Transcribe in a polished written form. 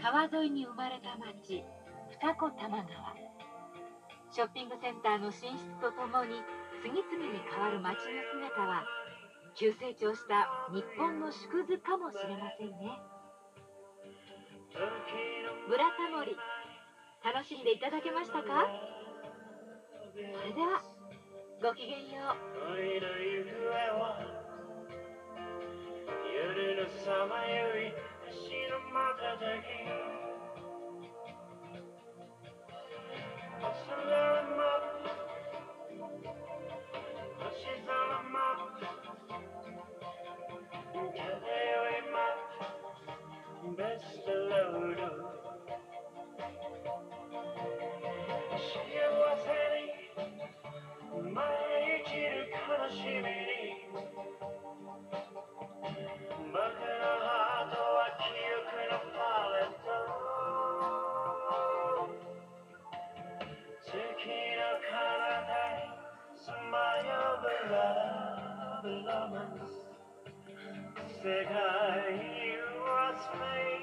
川沿いに生まれた町、二子玉川。ショッピングセンターの進出とともに次々に変わる町の姿は、急成長した日本の縮図かもしれませんね。ブラタモリ、楽しんでいただけましたか？それではごきげんよう。恋の行方は夜のさまよい足の瞬き。星空マップ、星空マップ、漂いマップ、ベストロード。幸せに舞い散る悲しみに、僕のハートは記憶のパレット。月の彼方にさまようラブロマンス。世界はスペイン